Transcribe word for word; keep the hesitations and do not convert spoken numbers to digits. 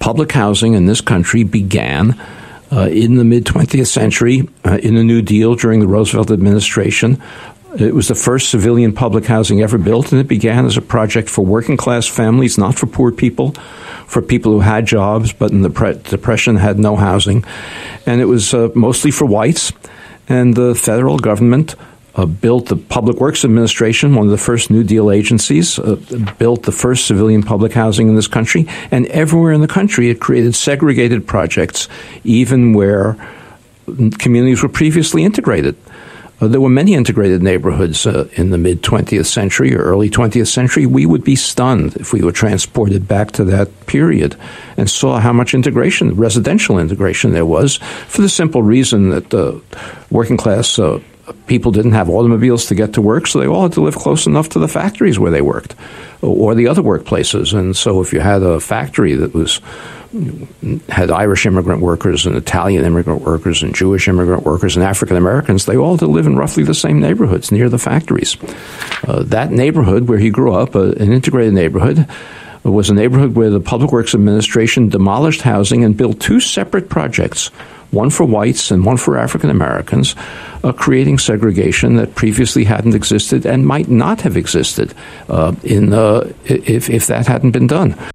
public housing in this country began uh, in the mid-twentieth century uh, in the New Deal during the Roosevelt administration. It was the first civilian public housing ever built, and it began as a project for working-class families, not for poor people, for people who had jobs but in the pre- Depression had no housing. And it was uh, mostly for whites. And the federal government uh, built the Public Works Administration, one of the first New Deal agencies, uh, built the first civilian public housing in this country. And everywhere in the country, it created segregated projects, even where communities were previously integrated. Uh, there were many integrated neighborhoods uh, in the mid-twentieth century or early twentieth century. We would be stunned if we were transported back to that period and saw how much integration, residential integration there was, for the simple reason that uh, working class uh, people didn't have automobiles to get to work, so they all had to live close enough to the factories where they worked or the other workplaces. And so if you had a factory that was had Irish immigrant workers and Italian immigrant workers and Jewish immigrant workers and African Americans, they all had to live in roughly the same neighborhoods near the factories. Uh, that neighborhood where he grew up, uh, an integrated neighborhood, was a neighborhood where the Public Works Administration demolished housing and built two separate projects, one for whites and one for African Americans, uh, creating segregation that previously hadn't existed and might not have existed uh, in uh, if, if that hadn't been done.